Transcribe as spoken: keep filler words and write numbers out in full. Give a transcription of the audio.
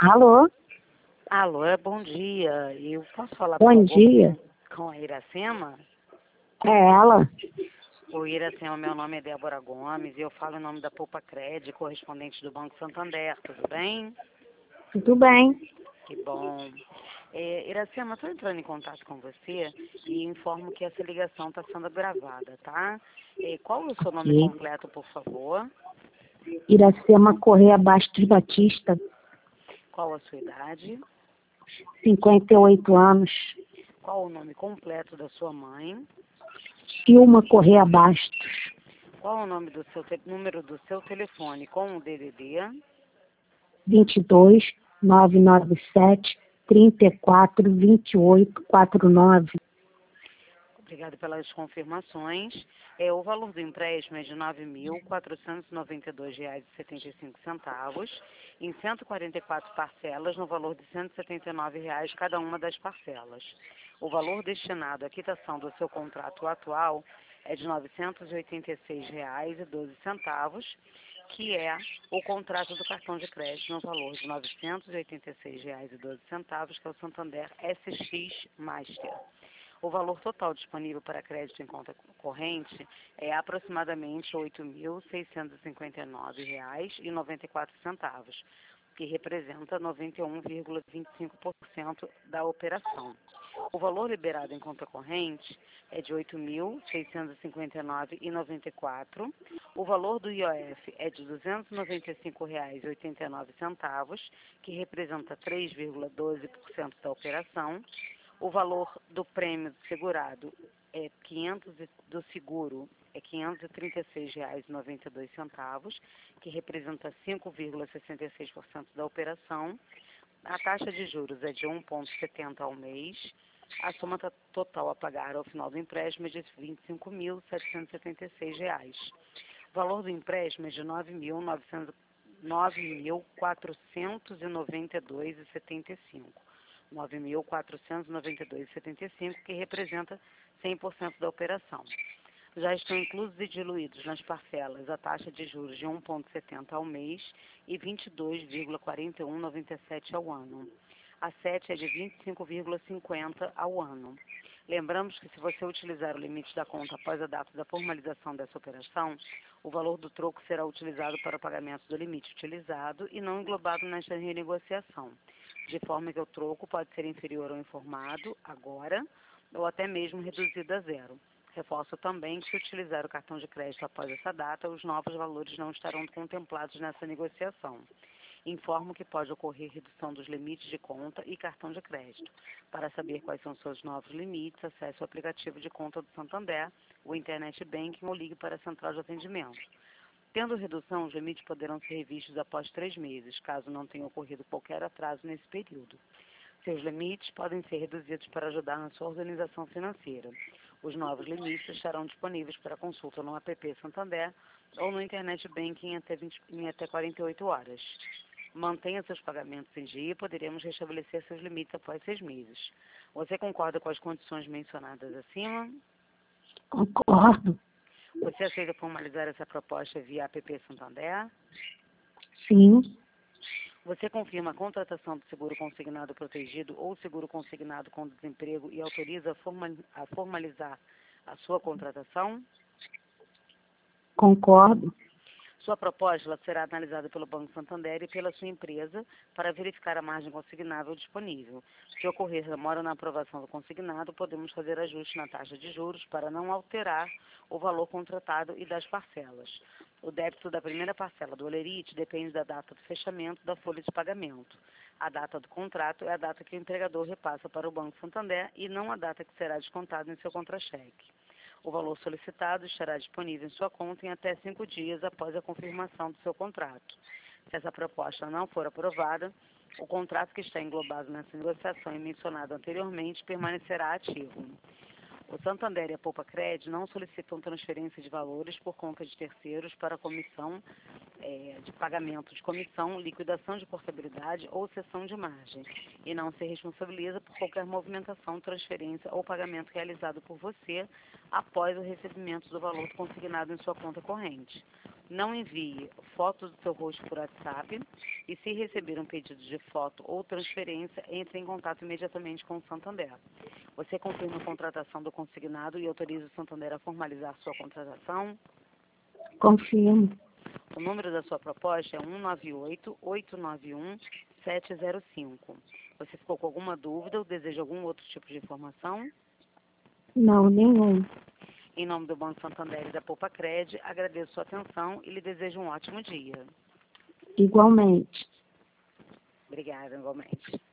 Alô? Alô, é bom dia. Eu posso falar, por Bom favor, dia. com, com a Iracema? É ela? Oi, Iracema, meu nome é Débora Gomes e eu falo em nome da Poupa Cred, correspondente do Banco Santander, tudo bem? Tudo bem? Que bom. É, Iracema, estou entrando em contato com você e informo que essa ligação está sendo gravada, tá? É, qual é o seu nome Ok. completo, por favor? Iracema Correia Bastos Batista, Qual a sua idade? cinquenta e oito anos. Qual o nome completo da sua mãe? Silma Correia Bastos, Qual o nome do seu te- número do seu telefone com o D D D? vinte e dois, novecentos e noventa e sete, trinta e quatro, vinte e oito, quarenta e nove. Obrigada pelas confirmações. É, o valor do empréstimo é de nove mil quatrocentos e noventa e dois reais e setenta e cinco centavos, em cento e quarenta e quatro parcelas, no valor de cento e setenta e nove reais cada uma das parcelas. O valor destinado à quitação do seu contrato atual é de novecentos e oitenta e seis reais e doze centavos, que é o contrato do cartão de crédito no valor de novecentos e oitenta e seis reais e doze centavos, que é o Santander S X Master. O valor total disponível para crédito em conta corrente é aproximadamente oito mil seiscentos e cinquenta e nove reais e noventa e quatro centavos, que representa noventa e um vírgula vinte e cinco por cento da operação. O valor liberado em conta corrente é de oito mil seiscentos e cinquenta e nove reais e noventa e quatro centavos. O valor do I O F é de duzentos e noventa e cinco reais e oitenta e nove centavos, que representa três vírgula doze por cento da operação. O valor do prêmio do segurado é quinhentos e- do seguro é quinhentos e trinta e seis reais e noventa e dois centavos, que representa cinco vírgula sessenta e seis por cento da operação. A taxa de juros é de um vírgula setenta ao mês. A soma ta- total a pagar ao final do empréstimo é de vinte e cinco mil setecentos e setenta e seis reais. O valor do empréstimo é de nove mil quatrocentos e noventa e dois reais e setenta e cinco. nove mil quatrocentos e noventa e dois reais e setenta e cinco, que representa cem por cento da operação. Já estão inclusos e diluídos nas parcelas a taxa de juros de um vírgula setenta ao mês e vinte e dois vírgula quarenta e um noventa e sete ao ano. A sete é de vinte e cinco vírgula cinquenta ao ano. Lembramos que se você utilizar o limite da conta após a data da formalização dessa operação, o valor do troco será utilizado para o pagamento do limite utilizado e não englobado nesta renegociação, de forma que o troco pode ser inferior ao informado agora ou até mesmo reduzido a zero. Reforço também que, se utilizar o cartão de crédito após essa data, os novos valores não estarão contemplados nessa negociação. Informo que pode ocorrer redução dos limites de conta e cartão de crédito. Para saber quais são seus novos limites, acesse o aplicativo de conta do Santander, o Internet Banking ou ligue para a central de atendimento. Tendo redução, os limites poderão ser revistos após três meses, caso não tenha ocorrido qualquer atraso nesse período. Seus limites podem ser reduzidos para ajudar na sua organização financeira. Os novos limites estarão disponíveis para consulta no app Santander ou no Internet Banking em até, vinte, em até quarenta e oito horas. Mantenha seus pagamentos em dia e poderemos restabelecer seus limites após seis meses. Você concorda com as condições mencionadas acima? Concordo. Você aceita formalizar essa proposta via app Santander? Sim. Você confirma a contratação do seguro consignado protegido ou seguro consignado com desemprego e autoriza a forma- a formalizar a sua contratação? Concordo. Sua proposta ela será analisada pelo Banco Santander e pela sua empresa para verificar a margem consignável disponível. Se ocorrer demora na aprovação do consignado, podemos fazer ajuste na taxa de juros para não alterar o valor contratado e das parcelas. O débito da primeira parcela do Olerite depende da data do fechamento da folha de pagamento. A data do contrato é a data que o empregador repassa para o Banco Santander e não a data que será descontado em seu contra-cheque. O valor solicitado estará disponível em sua conta em até cinco dias após a confirmação do seu contrato. Se essa proposta não for aprovada, o contrato que está englobado nessa negociação e mencionado anteriormente permanecerá ativo. O Santander e a Poupa Cred não solicitam transferência de valores por conta de terceiros para comissão é, de pagamento de comissão, liquidação de portabilidade ou cessão de margem, e não se responsabiliza por qualquer movimentação, transferência ou pagamento realizado por você após o recebimento do valor consignado em sua conta corrente. Não envie fotos do seu rosto por WhatsApp e, se receber um pedido de foto ou transferência, entre em contato imediatamente com o Santander. Você confirma a contratação do consignado e autoriza o Santander a formalizar sua contratação? Confirmo. O número da sua proposta é um nove oito, oito nove um, sete zero cinco. Você ficou com alguma dúvida ou deseja algum outro tipo de informação? Não, nenhum. Em nome do Banco Santander e da Poupa Cred, agradeço sua atenção e lhe desejo um ótimo dia. Igualmente. Obrigada, igualmente.